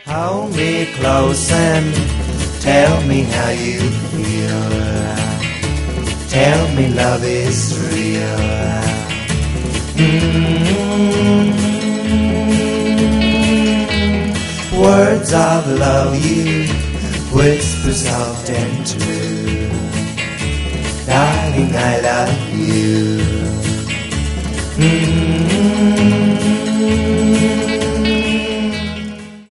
Hold me close and tell me how you feel. Tell me love is real. Words of love you whisper soft and true. Darling, I love you.